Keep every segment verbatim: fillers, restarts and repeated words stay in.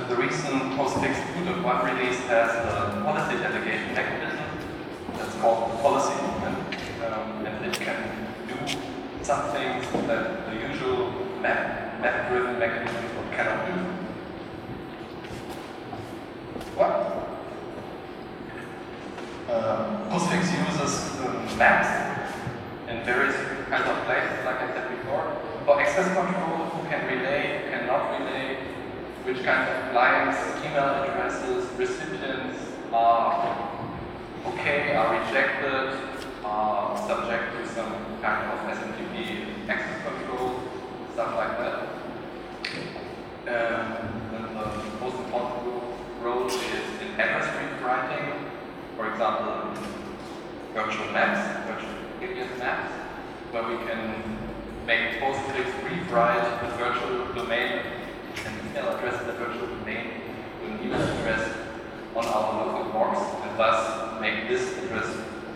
the recent PostFix two point one release has a policy delegation mechanism that's called the policy movement, um, and it can do some things that the usual map, map-driven mechanisms cannot do. What? Uh, PostFix uses um, maps in various kinds of places, like I said before, for access control, who can relay, who cannot relay, which kinds of clients, email addresses, recipients are okay, are rejected, are subject to some kind of S M T P access control, stuff like that. Um, and the most important role is in address rewriting, for example, virtual maps, virtual alias maps, where we can make PostFix rewrite the virtual domain, an email address in the virtual domain to an email address on our local box, and thus make this address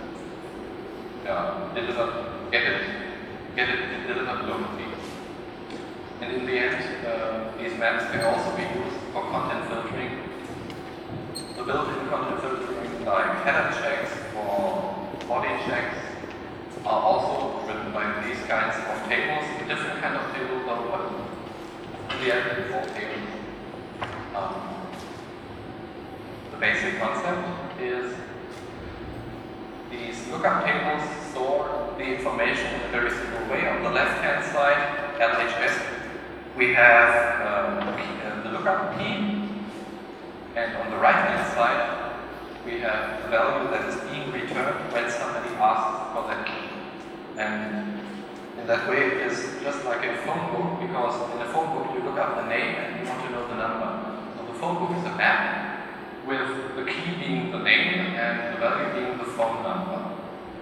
uh, delivered, get it, get it delivered locally. And in the end, uh, these maps can also be used for content filtering. The built-in content filtering, like header checks or body checks, are also driven by these kinds of tables, a different kind of table though, but in the end it's all tables. Um, the basic concept is these lookup tables store the information in a very simple way. On the left-hand side, L H S, we have um, the lookup key, and on the right-hand side, we have the value that is being returned when somebody asks for that key. And in that way, it is just like a phone book, because in a phone book you look up the name and you want to know the number. So the phone book is a map with the key being the name and the value being the phone number.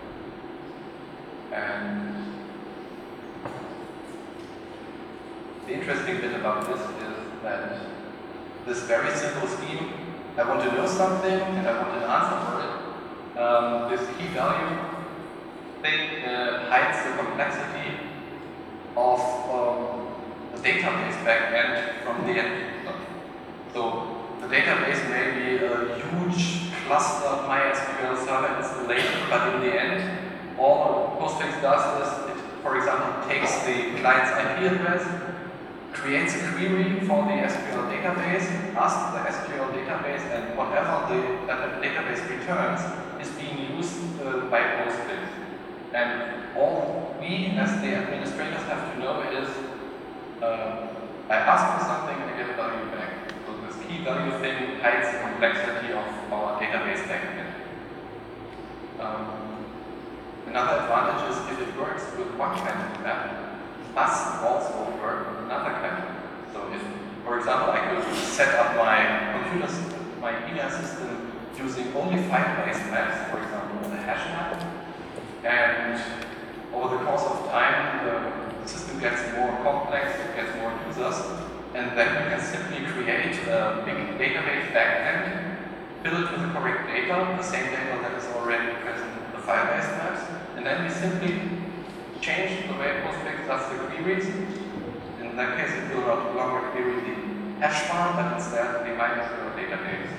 And the interesting bit about this is that this very simple scheme, I want to know something and I want an answer for it. Um, this key value thing uh, hides the complexity of um, the database backend from the end user. So the database may be a huge cluster of MySQL server installation, but in the end, all PostFix does is, it, for example, takes the client's I P address, creates a query for the S Q L database, asks the S Q L database, and whatever the that database returns is being used uh, by PostFix. And all we, as the administrators, have to know is, uh, I ask for something, I get a value back. So this key value thing hides the complexity of our database backend. Um, another advantage is if it works with one kind of map, must also work with another kind of map. So if, for example, I could set up my computer system, my email system, using only file-based maps, for example, with a hash map, and over the course of time, the system gets more complex, it gets more users, and then we can simply create a big database backend, fill it with the correct data, the same data that is already present in the file-based maps, and then we simply change the way PostFix does the queries. In that case, it will no longer query the hash file, but instead the MySQL database.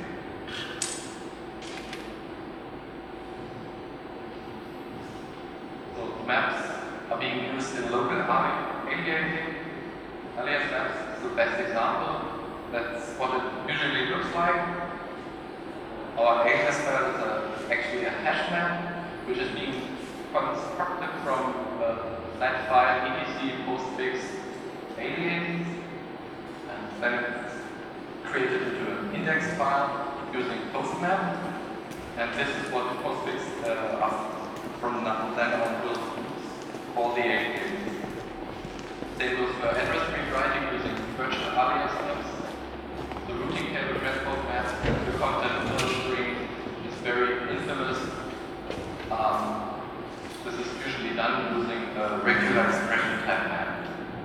Maps are being used in local aliasing. Alias maps is the best example. That's what it usually looks like. Our alias file is a, actually a hash map, which is being constructed from a flat file etc postfix alias, and then it's created into an index file using postmap. And this is what PostFix uh, from then on will all the aliases. Same goes for address rewriting using virtual alias maps. The routing table transport map, the content filtering is very infamous. Um, this is usually done using a regular expression type map.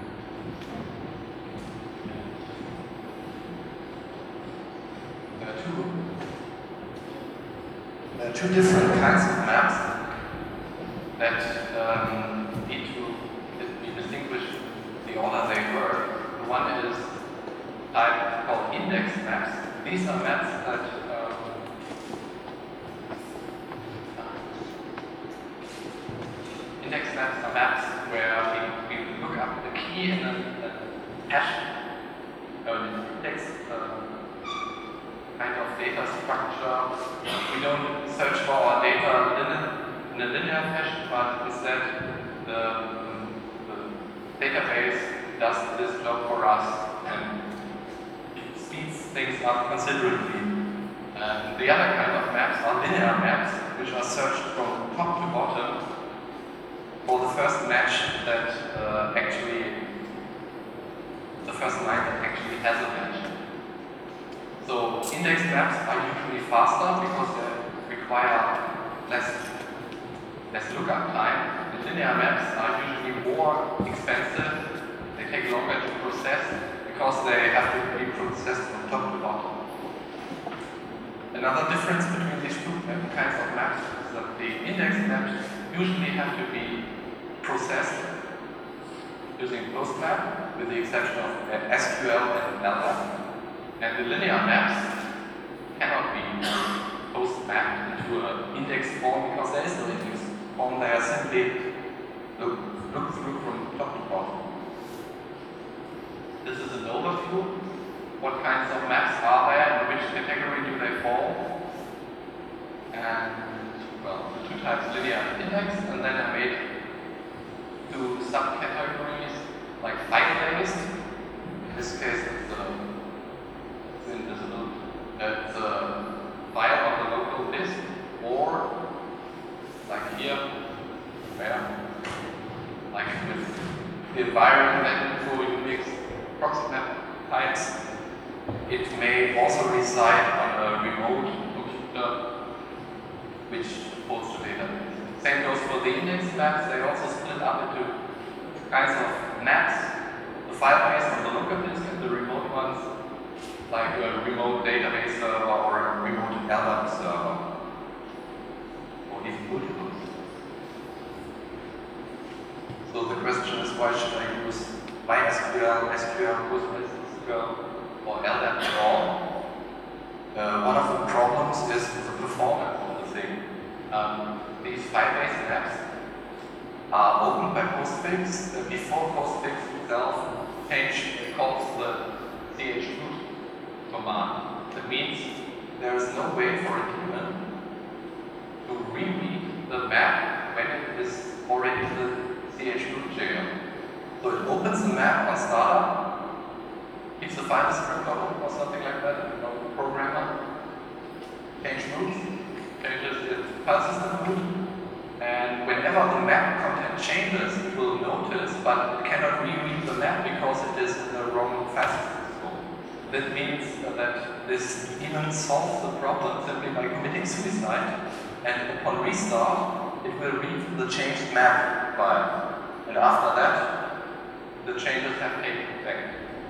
There are two, there are two different kinds of maps that um, need to be distinguished in the order they were. One is type called index maps. These are maps that um, index maps are maps where we, we look up the key in a, a hash, or an index uh, kind of data structure. We don't search for our data in a linear fashion, but instead the, the database does this job for us and it speeds things up considerably. And the other kind of maps are linear maps, which are searched from top to bottom for the first match that uh, actually, the first line that actually has a match. So index maps are usually faster because they require less, less lookup time. The linear maps are usually more expensive. They take longer to process because they have to be processed from top to bottom. Another difference between these two kinds of maps is that the index maps usually have to be processed using PostMap, with the exception of S Q L and L D A P. And the linear maps cannot be post-mapped into an index form because there is no index form. They are simply look, look through from top to bottom. This is an overview. What kinds of maps are there? In which category do they fall? And, well, the two types, linear and index, and then I made two subcategories, like file-based. In this case, it's the invisible. It's a file on the local disk, or like here, where, like with the environment and info Unix proximate types, it may also reside on a remote computer which holds the database. Same goes for the index maps. They also split up into kinds of maps: the file-based on the local disk and the remote ones, like a remote database server or a remote L D A P server, or even multiple. So the question is, why should I use MySQL, S Q L, PostgreSQL, or L D A P at all? Uh, one of the problems is the performance of the thing. Um, these file-based maps are opened by Postfix. Uh, before Postfix itself changed, it calls the chroot command. That means there is no way for a daemon to reread the map when it is already in the chroot jail. So it opens the map on startup, keeps the file descriptor open or something like that, you know, the programmer, change root, changes its file system root, and whenever the map content changes, it will notice, but it cannot reread the map because it is in the wrong file system. That means that this daemon solves the problem simply by committing suicide, and upon restart, it will read the changed map file. And after that, the changes have taken effect.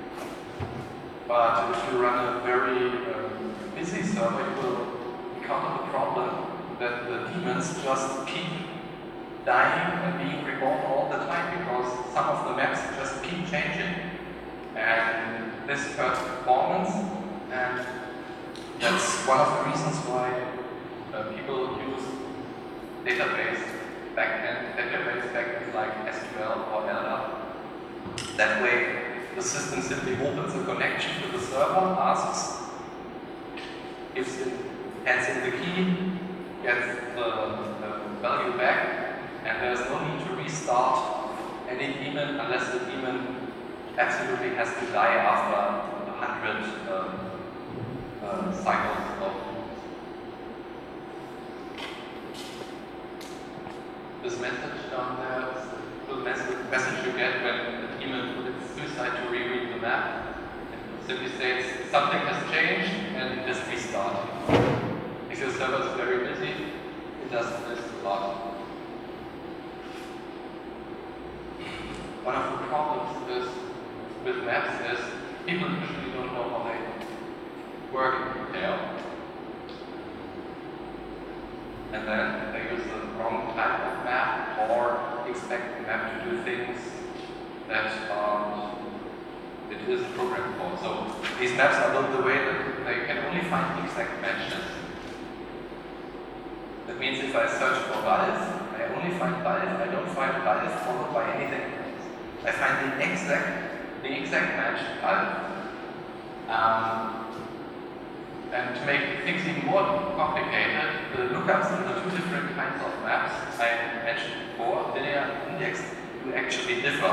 But if you run a very uh, busy server, you will encounter the problem that the daemons just keep dying and being reborn all the time because some of the maps just keep changing. And this hurts performance, and that's one of the reasons why uh, people use database backend, database backends like S Q L or L D A P. That way, the system simply opens a connection to the server, asks, gives it, hands in the key, gets the, the value back, and there's no need to restart any daemon unless the daemon absolutely has to die after a hundred um, uh, cycles of this message down there is the message, message you get when the daemon commits suicide to reread the map. It simply states something has changed and it just restarted. If your server is very busy, it does this a lot. One of the problems is with maps is people usually don't know how they work in detail. And then they use the wrong type of map or expect the map to do things that aren't, it it is a program call. So these maps are built the way that they can only find exact matches. That means if I search for Ralf, I only find Ralf, I don't find Ralf followed by anything else. I find the exact, the exact match, Ralf. Um, and to make things even more complicated, the lookups in the two different kinds of maps I mentioned before, linear and index, do actually differ.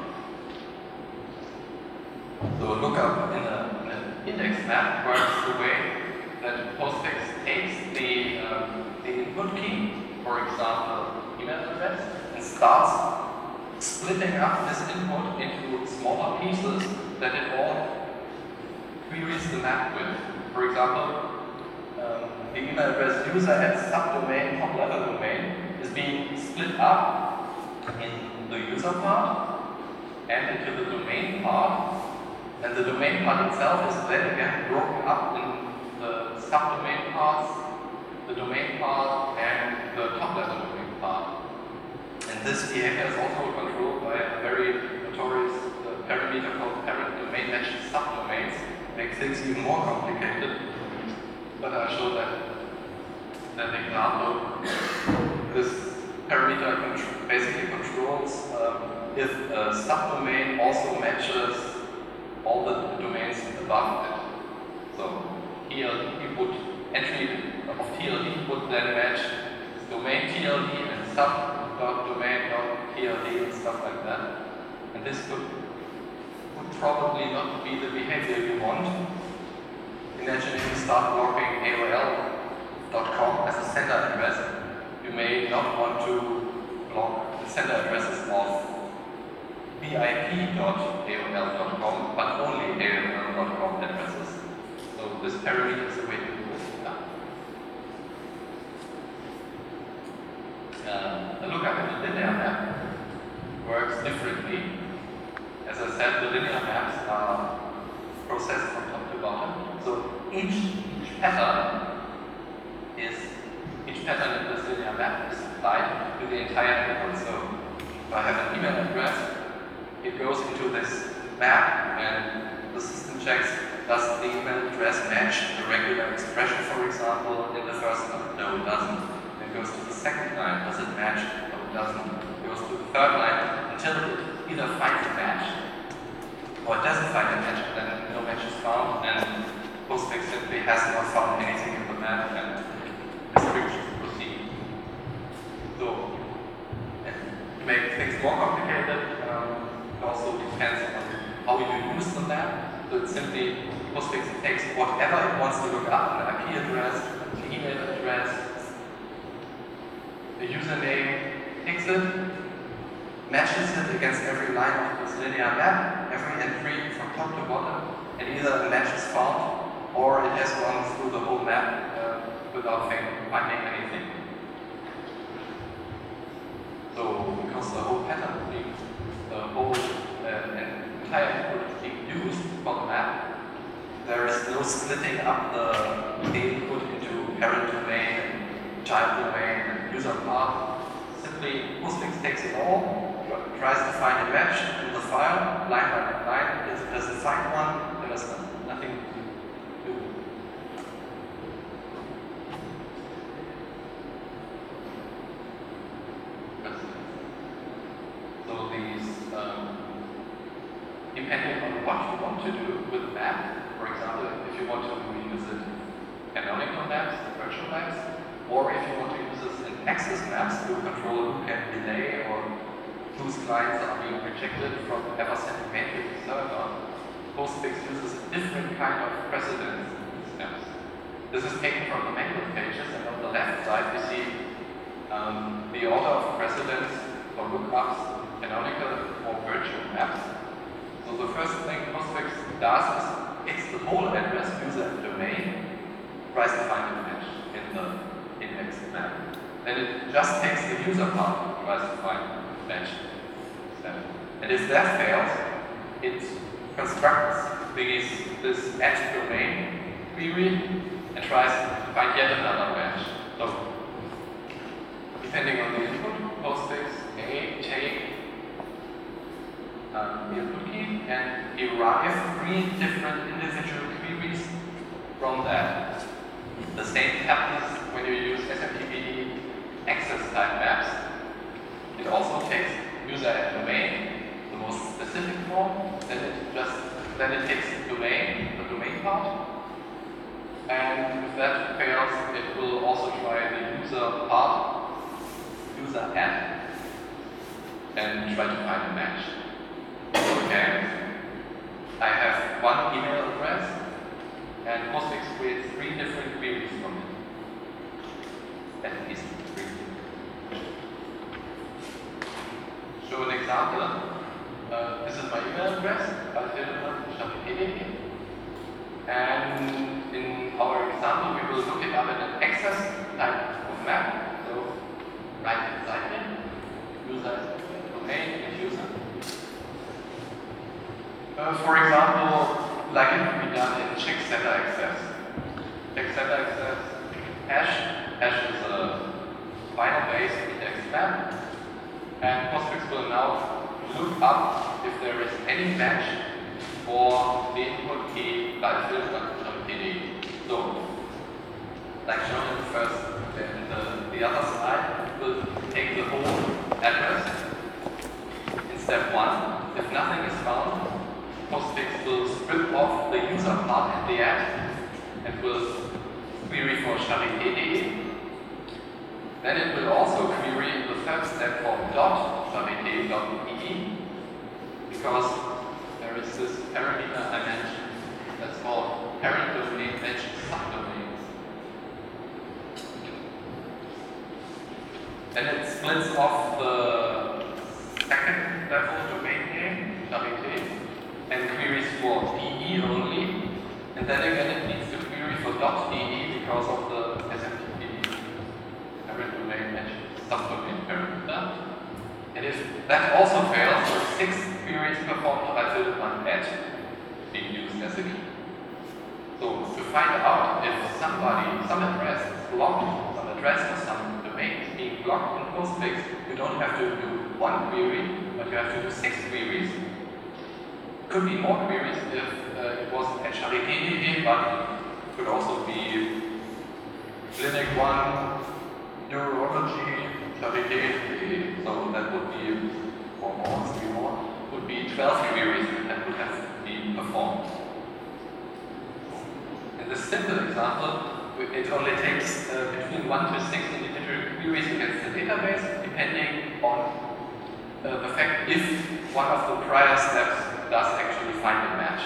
So lookup in, a, in an index map works the way that PostFix takes the, um, the input key, for example, email address, and starts splitting up this input into smaller pieces that it all queries the map with. For example, um, the email address user at subdomain, top level domain, is being split up in the user part and into the domain part. And the domain part itself is then again broken up in the subdomain parts, the domain part, and the top level domain part. And this behavior is also controlled by a very notorious uh, parameter called parent domain match subdomains. Makes things even more complicated. But I'll show that that example. This parameter contr basically controls um, if a subdomain also matches all the domains above it. So T L D would, entry of T L D would then match domain T L D and sub.domain.T L D and stuff like that. And this could, would probably not be the behavior you want. Imagine if you start blocking A O L dot com as a sender address, you may not want to block the sender addresses of V I P dot A O L dot com, but only A O L dot com addresses. So this parameter is a way to do this. Uh, a lookup in a linear map works differently. As I said, the linear maps are processed from top to bottom. So each, each pattern is each pattern in this linear map is applied to the entire network. So if I have an email address, it goes into this map and the system checks, does the email address match the regular expression, for example, in the first line? No, it doesn't. Then it goes to the second line, does it match? No, it doesn't. It goes to the third line until it either finds a match or it doesn't find a match, then no match is found, and PostFix simply has not found anything in the map and restrictions proceed. So, to make things more complicated, um, it also depends on how you use the map. So it's simply, PostFix takes whatever it wants to look up, an I P address, an email address, a username, takes it, matches it against every line of this linear map, every entry from top to bottom, and either a match is found or it has gone through the whole map uh, without finding anything. So, because the whole pattern is being, the whole uh, entire input is being used for the map, there is no splitting up the, the input into parent domain, child domain, and user part. Simply, PostFix takes it all, tries to find a match in the file, line by line. If it doesn't find one, then there's nothing to do. So these, um, depending on what you want to do with the map, for example, if you want to use it canonical maps, virtual maps, or if you want to use this in access maps to control who can delay or whose clients are being rejected from ever sending mail to the server, PostFix uses a different kind of precedence in these maps. This is taken from the manual pages, and on the left side we see um, the order of precedence for lookups, canonical or virtual maps. So the first thing PostFix does is takes the whole address, user and domain, tries to find a match in the index map. Then it just takes the user part, tries to find a match. And if that fails, it constructs these, this add domain query and tries to find yet another match. So, depending on the input, PostFix may take um, input key and derive three different individual queries from that. The same happens when you use S M T P D access type maps. It also takes user and domain, the most specific form, then it just then it takes domain, the domain part. And if that fails, it will also try the user part, user add, and try to find a match. Okay, I have one email address, and PostFix creates three different queries from it. At least three. Show an example. Uh, this is my email address, and in our example, we will look it up in an access type of map. So, right inside it, user, domain, and user. Uh, for example, like it can be done in check setter access. Check setter access hash. Hash is a binary-based index map, and PostFix will now look up if there is any match for the input key Leitfilter.td. So, like shown in the first, in the, the other slide, we'll take the whole address. In step one, if nothing is found, PostFix will strip off the user part at the end and will query for charité.de. Then it will also query in the third step for .charité.de, because there is this parameter I mentioned that's called parent domain match subdomains. Then it splits off the second level domain name, charité, and queries for D E only. And then again it needs to query for .de because of the S M T P D parent domain match subdomain parameter. And if that also fails, so six queries performed by Leitfilter at being used as a key. So to find out if somebody, some address is blocked, some address or some domain is being blocked in PostFix, you don't have to do one query, but you have to do six queries. Could be more queries if uh, it wasn't at charité.de, but it could also be Clinic one, Neurology, charité.de. So that would be four more, three more, would be twelve queries that would have to be performed. In this simple example, it only takes uh, between one to six individual queries against the database, depending on uh, the fact if one of the prior steps does actually find a match.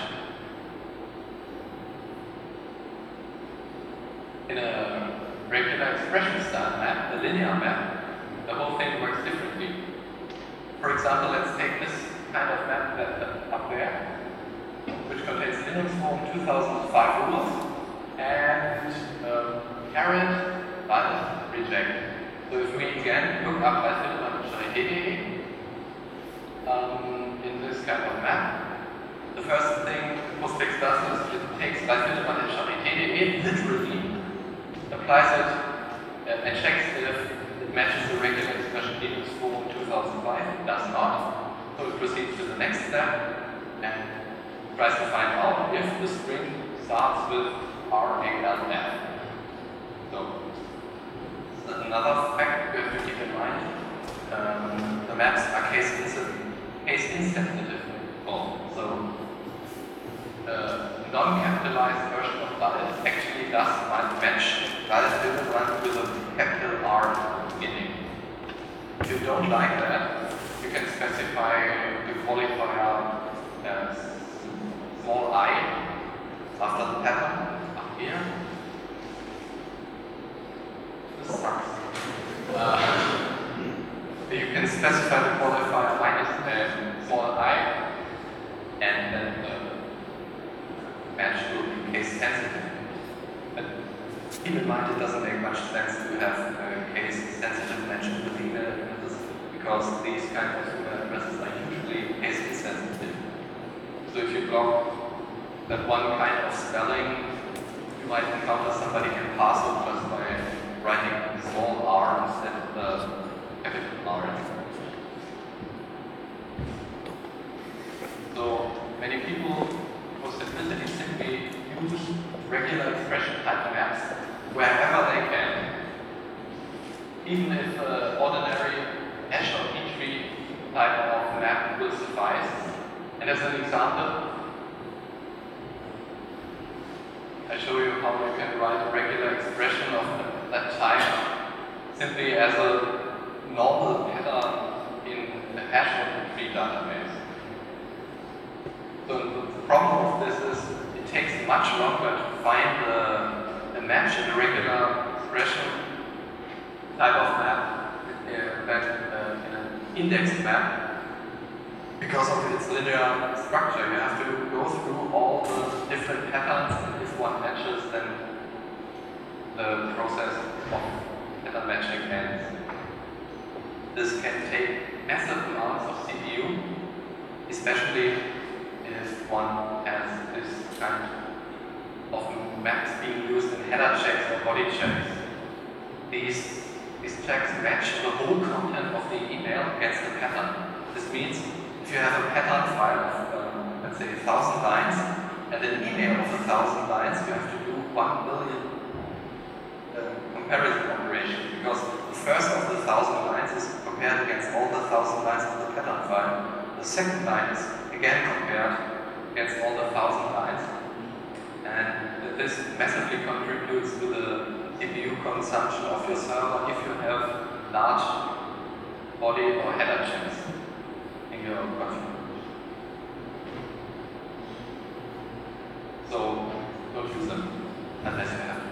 In a regular expression style map, the linear map, the whole thing works differently. For example, let's take this kind of map that, uh, up there, which contains Linux Form two thousand five rules and um, parent, valid, reject. So if we again look up Leitfilter.charité.de um, in this kind of map, the first thing PostFix does is it takes Leitfilter.charité.de, literally applies it uh, and checks if it matches the regular expression Linux Form two thousand five. It does not. So it proceeds to the next step and tries to find out if the string starts with R A L F. So, another fact we have to keep in mind, um, the maps are case insensitive. Case insensitive. Oh, so, uh, non-capitalized version of valid actually does match valid with a capital R at the beginning. If you don't like that, you can specify the qualifier as small I after the pattern up here. This sucks. Uh, you can specify the qualifier minus uh, small I, and then the match will be case sensitive. But keep in mind, it doesn't make much sense to have a case sensitive mentioned with email addresses, because these kind of email addresses are usually case insensitive. So if you block that one kind of spelling, you might encounter somebody can pass it just by writing small r instead of the capital R. regular expression type maps wherever they can. Even if uh, ordinary hash or P tree type of map will suffice. And as an example, I show you how you can write a regular expression of that type simply as a normal pattern in the hash or P tree database. So the problem of this is it takes much longer to find the, the match in a regular expression type of map uh, than uh, in an indexed map. Because of its linear structure, you have to go through all the different patterns, and if one matches, then the process of pattern matching ends. This can take massive amounts of C P U, especially if one has this kind of maps being used in header checks or body checks. These, these checks match the whole content of the email against the pattern. This means if you have a pattern file of, um, let's say, a thousand lines, and an email of a thousand lines, you have to do one million uh, comparison operations, because the first of the thousand lines is compared against all the thousand lines of the pattern file. The second line is again compared against all the thousand lines, and this massively contributes to the C P U consumption of your server if you have large body or header checks in your configuration. So don't use them unless you have to.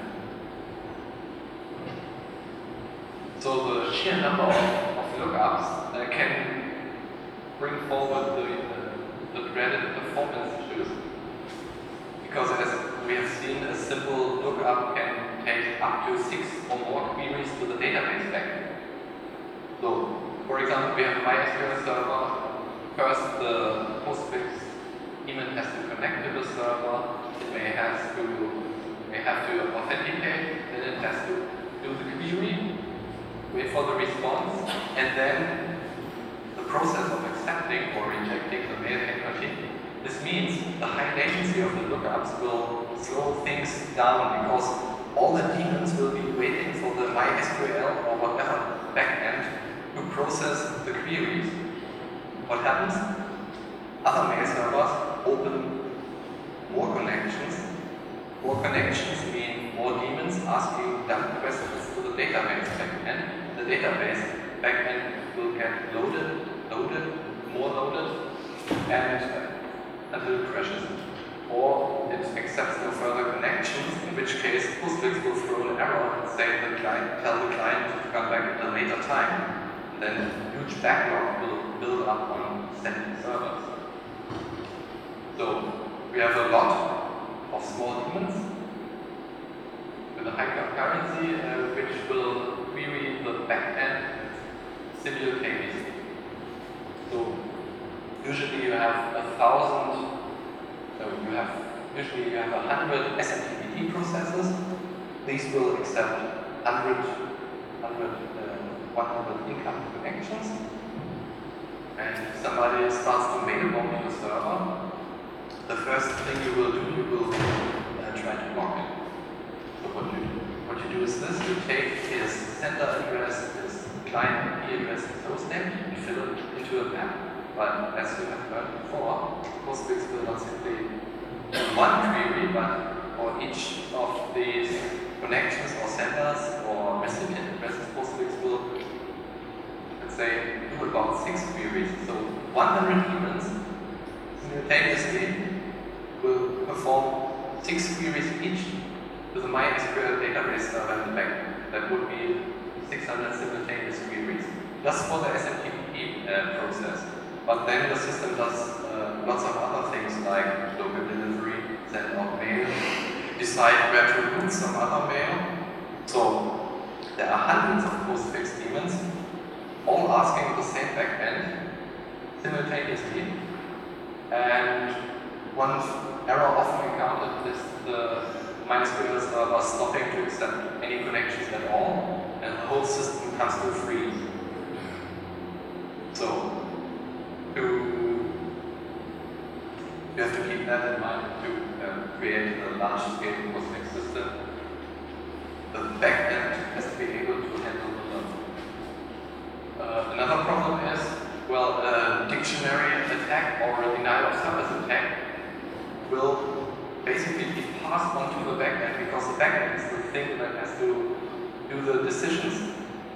So the sheer number of, of lookups uh, can bring forward the, the, the dreaded performance issues. Because as we have seen, a simple lookup can take up to six or more queries to the database backend. So, for example, we have a MySQL server. First, the Postfix daemon has to connect to the server. It may have to may have to authenticate. Then it has to do the query, wait for the response, and then the process of accepting or rejecting the mail can continue. This means the high latency of the lookups will slow things down because all the daemons will be waiting for the MySQL or whatever backend to process the queries. What happens? Other mail servers open more connections. More connections mean more daemons asking dumb questions to the database backend. The database backend will get loaded, loaded, more loaded, and uh, until it crashes. Or it accepts no further connections, in which case Postfix will throw an error and say the client, tell the client to come back at a later time. And then a huge backlog will build up on static servers. So we have a lot of small daemons with a high concurrency, uh, which will query the backend simultaneously. So usually you have a thousand, so you have, usually you have a hundred S M T P D processes. These will accept one hundred, one hundred, uh, one hundred incoming connections. And if somebody starts to mail bomb your server, the first thing you will do, you will uh, try to block it. So what you do, what you do is this, you take his sender address, his client I P address, his hostname, and fill it into a map. But as you have heard before, Postfix will not simply do one query, but for each of these connections or senders or recipient addresses, Postfix will, let's say, do about six queries. So one hundred humans simultaneously will perform six queries each to the MySQL database server in the back. That would be six hundred simultaneous queries, just for the S M T P uh, process. But then the system does uh, lots of other things like local delivery, send out mail, decide where to route some other mail. So there are hundreds of Postfix daemons, all asking the same backend simultaneously. And one error often encountered is the MySQL server stopping to accept any connections at all, and the whole system comes to a freeze. So to You have to keep that in mind to uh, create a large-scale Postfix system. The backend has to be able to handle the load. Uh, another problem is, well, a dictionary attack or a denial of service attack will basically be passed on to the backend because the backend is the thing that has to do the decisions.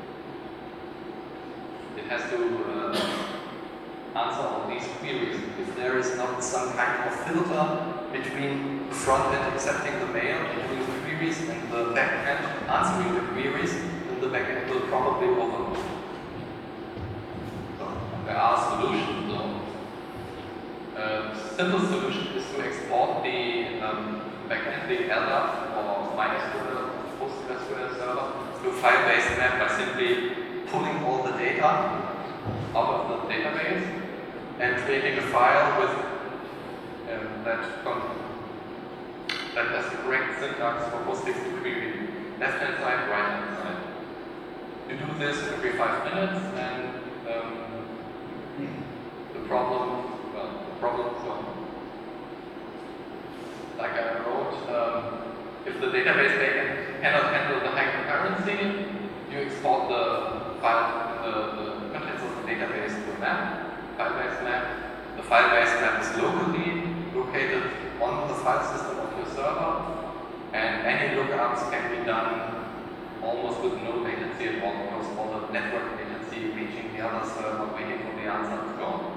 It has to uh, answer all these queries. If there is not some kind of filter between the front end accepting the mail and doing the queries and the back end answering the queries, then the back end will probably overload. So there are solutions though. A simple solution is to export the um, backend, the L D A P or MySQL, PostgreSQL server, to a file-based map by simply pulling all the data out of the database and creating a file with um, that, that has the correct syntax for Postfix to query. Left-hand side, right-hand side. You do this every five minutes and um, the problem, well, the problem is solved. Like I wrote, um, if the database backend cannot handle the high concurrency, you export the file, the, the contents of the database to a map, file-based map. The file-based map is locally located on the file system of your server, and any lookups can be done almost with no latency at all because all the network latency reaching the other server, waiting for the answer is gone.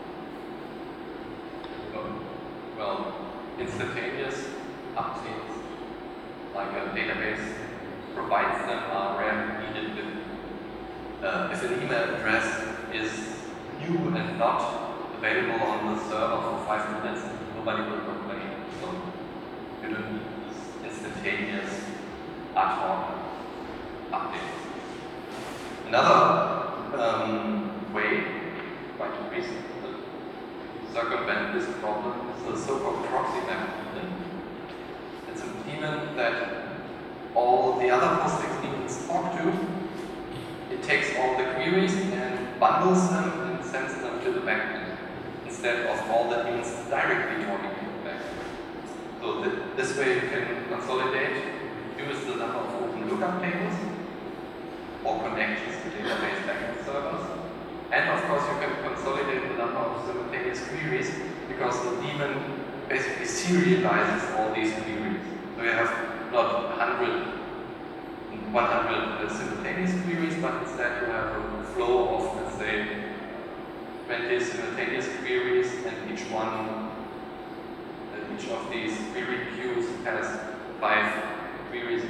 So, well, instantaneous updates, like a database provides them, are rarely needed with Uh, if an email address is new and not available on the server for five minutes, nobody will complain. So you don't need these instantaneous ad hoc updates. Another um, way, quite recent, to circumvent this problem is the so-called proxy map daemon. It's a daemon that all the other Postfix daemons talk to. It takes all the queries and bundles them and sends them to the backend, instead of all the daemons directly talking to the backend. So th this way you can consolidate, use the number of open lookup tables or connections to database backend servers. And of course you can consolidate the number of simultaneous queries because the daemon basically serializes all these queries. So you have not one hundred one hundred simultaneous queries, but instead you have a flow of, let's say, twenty simultaneous queries, and each one, uh, each of these query queues has five queries.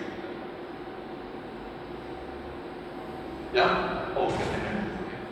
Yeah? Oh, continue. Okay.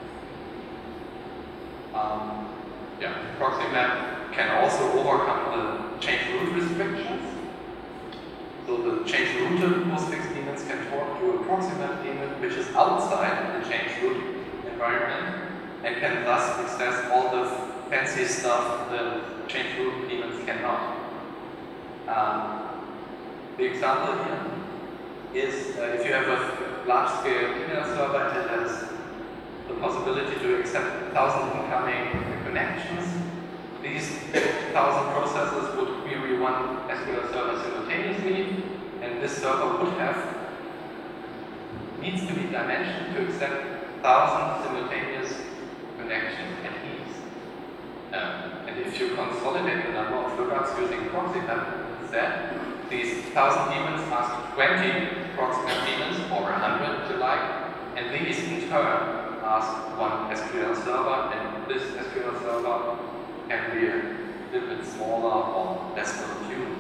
Um, yeah, proxy map can also overcome the change root restrictions. So the change rooted Postfix daemons can talk to a proxy map daemon which is outside the change root environment and can thus access all the fancy stuff the change root daemons cannot. Um, the example here is uh, if you have a large-scale email server that has the possibility to accept one thousand incoming connections, these one thousand processes would query one S Q L server simultaneously, and this server would have, needs to be dimensioned to accept one thousand simultaneous connections at ease. Um, and if you consolidate the number of lookups using proxy map instead, these one thousand daemons ask twenty proxy map daemons, or one hundred if you like, and these in turn ask one S Q L server, and this S Q L server can be a little bit smaller or less well tuned.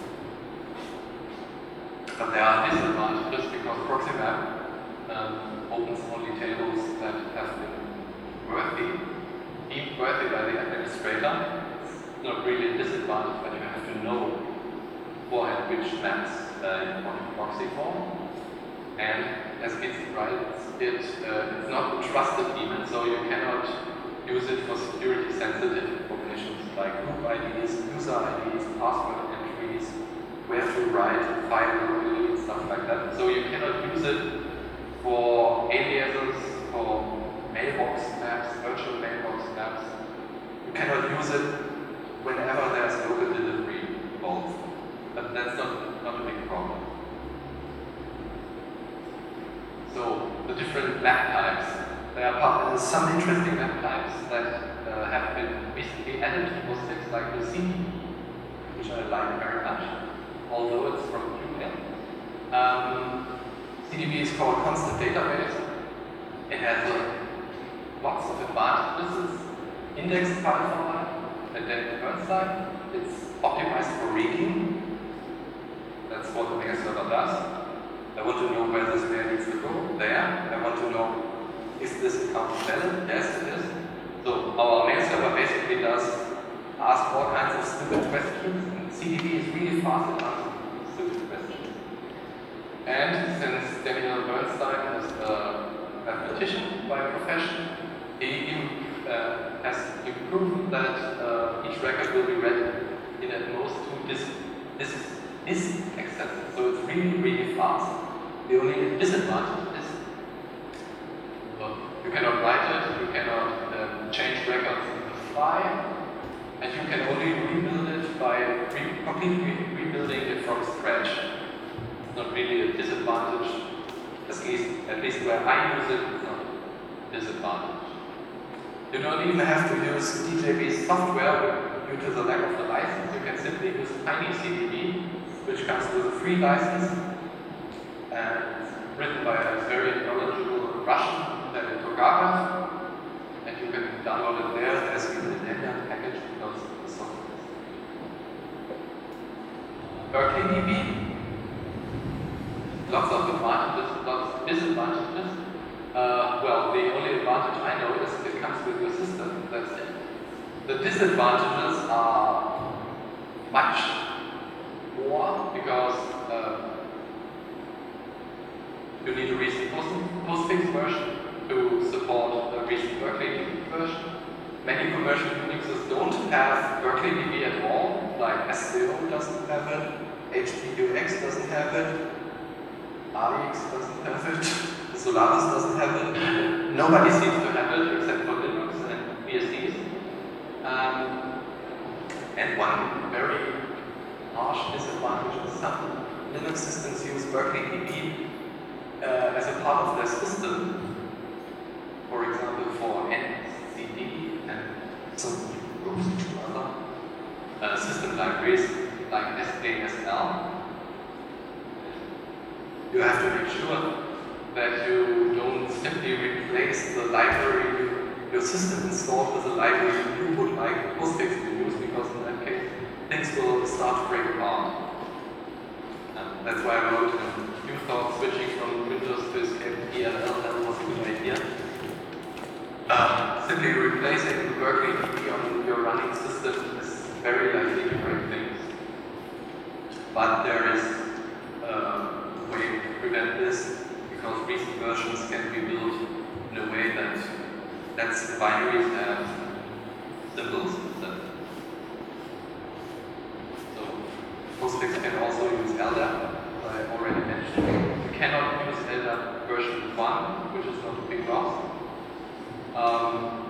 But there are disadvantages because proxy map um, opens only tables that have been worthy, deemed worthy by the administrator. It's not really a disadvantage, but you have to know beforehand which maps uh, you want to proxy for. And as it's right, it, uh, it's not a trusted daemon, so you cannot use it for security sensitive operations like group I Ds, user I Ds, password entries, where to write file locally, stuff like that. So you cannot use it for aliases, for mailbox maps, virtual mailbox maps. You cannot use it whenever problem. So the different map types. There are some interesting map types that uh, have been recently added to PostFix, like the C D B, which I like very much, although it's from Q L. Um, C D B is called Constant Database. It has uh, lots of advantages. It's indexed file format, and then the third side, it's optimized for reading. That's what the mega server does. I want to know where this layer needs to go. There. I want to know, is this account valid? Yes, it is. So our mail server basically does ask all kinds of stupid questions, and C D B is really fast at answering stupid questions. And since Daniel Bernstein is a mathematician by profession, he uh, has proven that uh, each record will be read in at most two disk, disk, disk accesses. So it's really, really fast. The only disadvantage is well, you cannot write it, you cannot uh, change records on the fly, and you can only rebuild it by re completely rebuilding it from scratch. It's not really a disadvantage, at least, at least where I use it, it's not a disadvantage. You don't even have to use D J B software due to the lack of the license. You can simply use Tiny C D B, which comes with a free license, and it's written by a very knowledgeable Russian, David Tokarkov, and you can download it there as even a Debian package because the software is Berkeley D B, lots of advantages, lots of disadvantages. Uh, well, the only advantage I know is it comes with your system, that's it. The disadvantages are much more because uh, you need a recent postfix version to support the recent Berkeley D B version. Many commercial Unixes don't have Berkeley D B at all, like S C O doesn't have it, H P U X doesn't have it, R E X doesn't have it, Solaris doesn't have it. Nobody seems to have it except for Linux and B S Ds. Um, and one very harsh disadvantage is some Linux systems use Berkeley D B uh, as a part of their system. For example, for N C D and some other uh, system libraries like S J S L. You have to make sure that you don't simply replace the library you, your system installed with a library you would like PostFix to use, because in that case things will start to break apart. And that's why I wrote um, you thought switching from Windows to Escape E L L was a good idea. Uh, simply replacing the Berkeley D B on your running system is very likely to break things. But there is uh, a way to prevent this, because recent versions can be built in a way that lets binaries have symbols instead. So PostFix can also use L D A P, as I already mentioned. You cannot use L D A P version one, which is not a big loss. Um,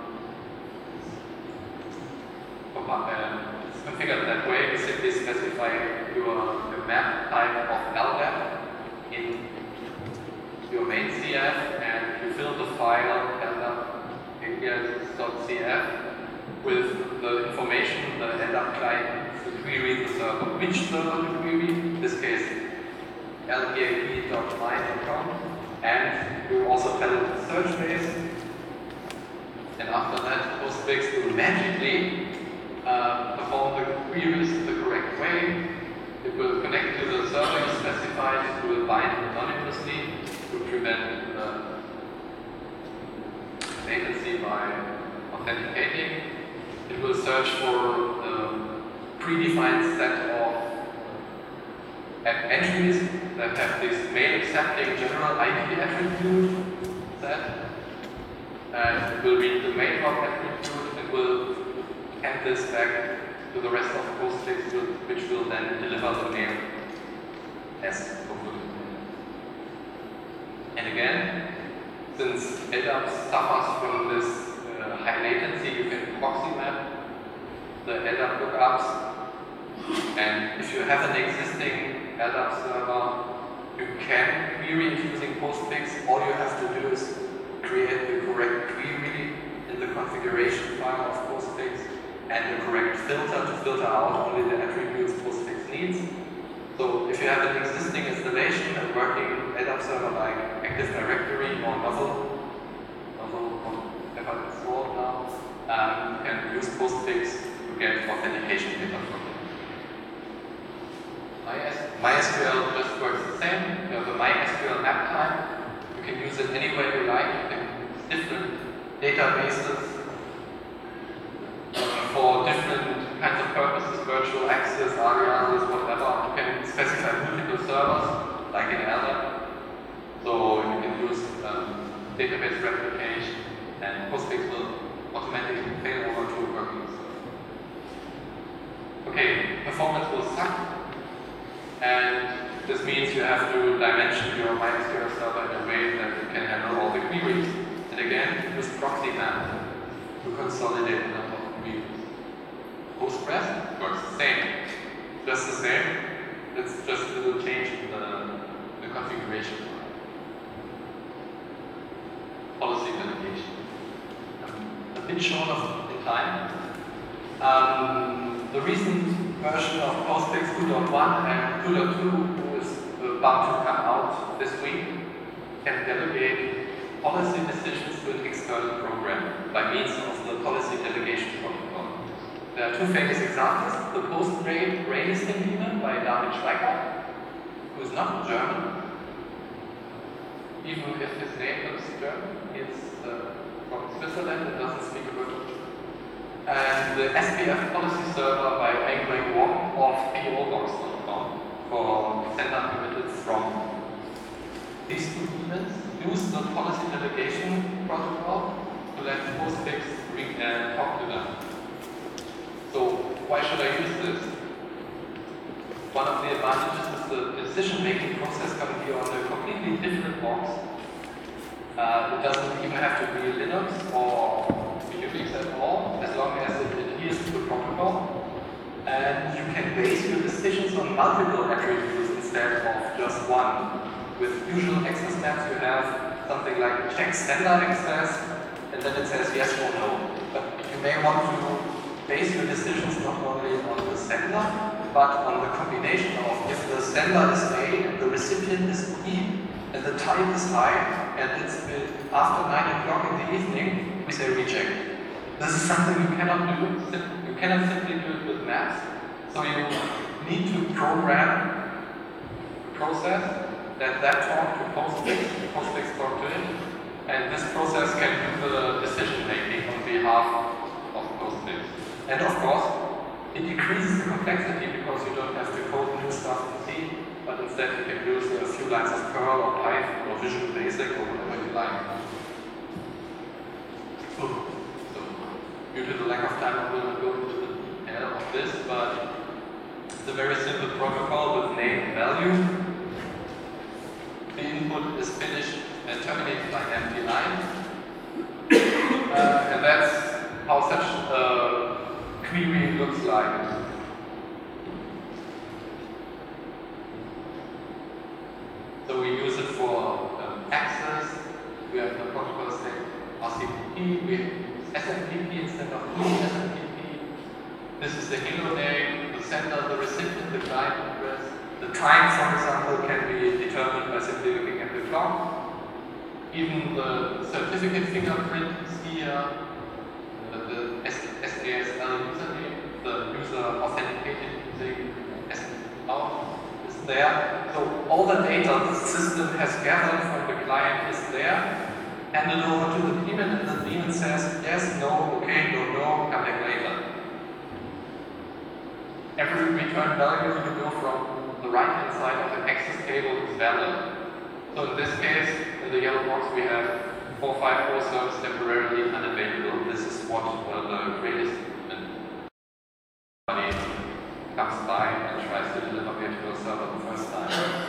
uh, it's configured that way. You simply specify your, your map type of L D A P in your main C F, and you fill the file L D A P alias.cf with the information the L D A P client needs to query the server. Which server to query? In this case, L P A P dot my dot com, and you also tell it the search base. And after that, PostFix will magically uh, perform the queries the correct way. It will connect to the server you specified. It will bind anonymously to prevent uh, latency by authenticating. It will search for a predefined set of entries that have this mail accepting general I P attribute set. And it will read the main hop attribute and will hand this back to the rest of PostFix, which will then deliver the mail as hopefully. And again, since L D A P suffers from this uh, high latency, you can proxy map the L D A P lookups. And if you have an existing L D A P server. You can query it using Postfix. All you have to do is create the correct query in the configuration file of Postfix and the correct filter to filter out only the attributes Postfix needs. So if you have an existing installation and working L D A P server like Active Directory or Novel, Novel or whatever it's called now, um, you can use Postfix to get authentication data from it. MySQL just works the same. You have a MySQL map type. You can use it any way you like. You can use different databases for different kinds of purposes, virtual access, aliases, whatever. You can specify multiple servers, like in L D A P. So you can use um, database replication, and Postfix will automatically fail over to a working server. Okay, performance will suck. And this means you have to dimension your MySQL server in a way that you can handle all the queries. And again, use proxy map to consolidate the number of queries. Postgres works the same. Just the same. It's just a little change in the, the configuration file. Policy validation. Um, a bit short of in time. Um, the recent version of Postfix two point one and two point two, who is about to come out this week, can delegate policy decisions to an external program by means of the policy delegation protocol. There are two famous examples: the post-grade Ray listing daemon by David Schweiger, who is not German, even if his name looks German. It's uh, from Switzerland and doesn't speak a word of German. And the S P F policy server by Angry Wong of P O box dot com for standard committed from. These two daemons use the policy delegation protocol to let Postfix bring and talk to them. So why should I use this? One of the advantages is the decision-making process can be on a completely different box. Uh, it doesn't even have to be Linux or Unix at all, as long as it adheres to the protocol. And you can base your decisions on multiple attributes instead of just one. With usual access maps, you have something like check standard access, and then it says yes or no. But you may want to base your decisions not only on the sender, but on the combination of if the sender is A and the recipient is B, and the time is high, and it's after nine o'clock in the evening, we say reject. This is something you cannot do. You cannot simply do it with maps. So you need to program a process that that talk to Postfix, Postfix talk to it, and this process can do the decision making on behalf of Postfix. And of course, it decreases the complexity because you don't have to code new stuff in C, but instead you can use a few lines of Perl or Python or Visual Basic or whatever you like. So, due to the lack of time, I will not go into the detail of this, but it's a very simple protocol with name and value. The input is finished and terminated by M D line. Uh, and that's how such a query looks like. So we use it for um, access. We have the protocol stack R C P P. We use S M T P instead of E S M T P. This is the halo name, the sender, the recipient, the client address. The time, for example, can be determined by simply looking at the clock. Even the certificate fingerprint is here. Uh, the S A S L username, the user authenticated using S S L is there. So all the data the system has gathered from the client is there. Handed over to the daemon, and the daemon says yes, no, okay, no, no, come back later. Every return value you go from the right-hand side of the access table is valid. So in this case, in the yellow box, we have four five four servers temporarily unavailable. This is what uh, the greatest company comes by and tries to deliver virtual server the first time.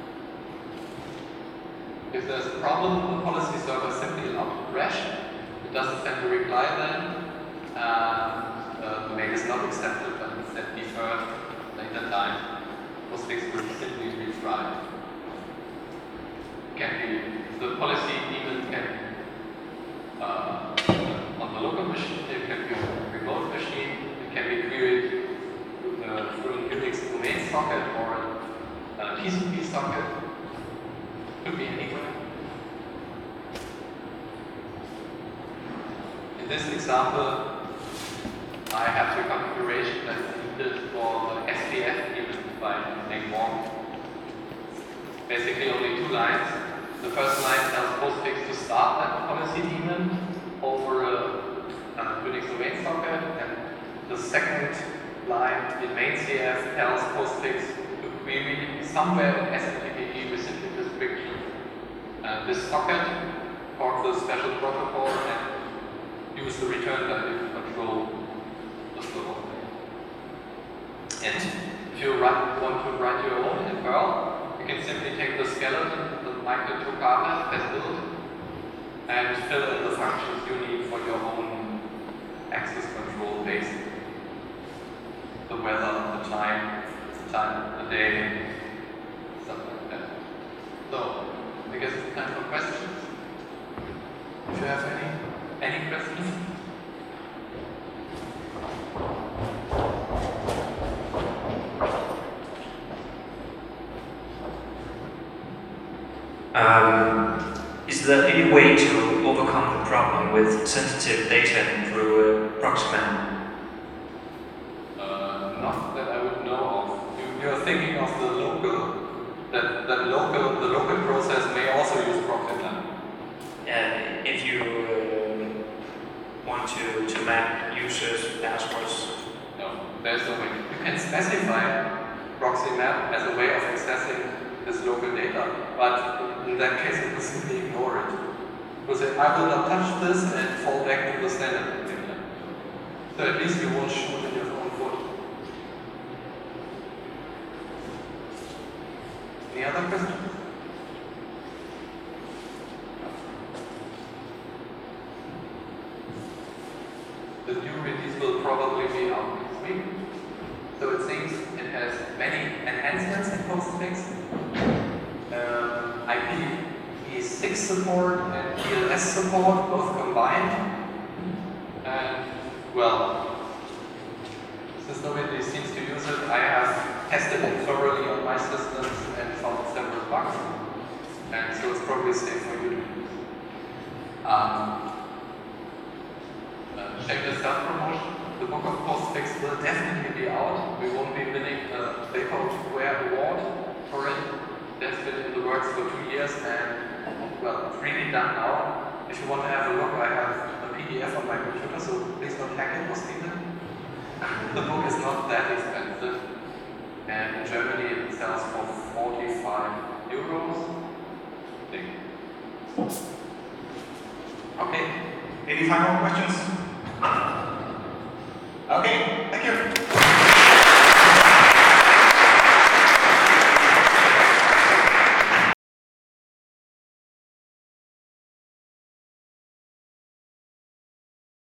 If there's a problem, the policy server is simply allowed to crash. It doesn't send a reply then. Uh, uh, the mail is not accepted, but instead deferred later time. Postfix will simply socket or a T C P socket. Could be anywhere. In this example, I have the configuration that is needed for the S P F even by Name-Warm. Basically only two lines. The first line tells postfix to start that policy daemon over a, a Unix domain socket, and the second line in main C F tells postfix to query somewhere in S M T P E recipient description uh, this socket, talk to the special protocol, and use the return value to control the flow. And if you write, want to write your own in Perl, you can simply take the skeleton that Michael Tokane has built and fill in the functions you need for your own access control based the weather, the time, the time of the day, stuff like that. So, I guess it's time for questions. If you have any, any questions? Um, is there any way to overcome the problem with sensitive data through uh, Proximam? Uh, not that I would know of. You, you're thinking of the local, that, that local, the local process may also use Proximam. And if you uh, want to, to map users' passwords? No, there's no way. You can specify Proximam as a way of accessing this local data, but in that case it will simply ignore it. It will say, I will not touch this and fall back to the standard data. So at least you won't shoot in your own foot. Any other questions? The new release will probably be out next week. So it seems it has many enhancements in postfix. Um, I P v six support and T L S support, both combined. And, well, since nobody seems to use it, I have tested it thoroughly on my systems and found several bugs. And so it's probably safe for you to use. Um, uh, check the self-promotion. The book of postfix will definitely be out. We won't be winning a Vaporware award for it. That's been in the works for two years and, well, it's really done now. If you want to have a look, I have a P D F on my computer, so please don't hack it or steal it. The book is not that expensive, and in Germany it sells for forty-five euros. Okay. Any final questions?